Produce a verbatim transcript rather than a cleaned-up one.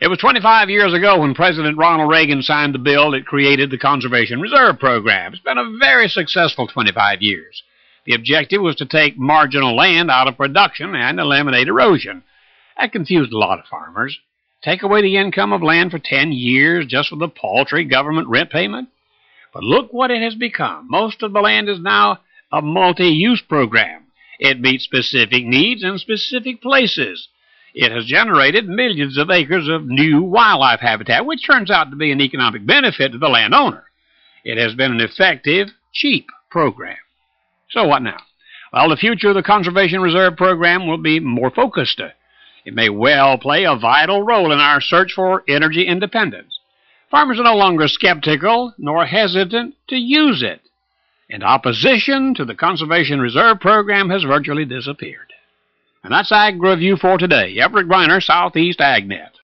It was twenty-five years ago when President Ronald Reagan signed the bill that created the Conservation Reserve Program. It's been a very successful twenty-five years. The objective was to take marginal land out of production and eliminate erosion. That confused a lot of farmers. Take away the income of land for ten years just for the paltry government rent payment? But look what it has become. Most of the land is now a multi-use program. It meets specific needs in specific places. It has generated millions of acres of new wildlife habitat, which turns out to be an economic benefit to the landowner. It has been an effective, cheap program. So what now? Well, the future of the Conservation Reserve Program will be more focused. It may well play a vital role in our search for energy independence. Farmers are no longer skeptical nor hesitant to use it, and opposition to the Conservation Reserve Program has virtually disappeared. And that's Ag Review for today. Everett Griner, Southeast AgNet.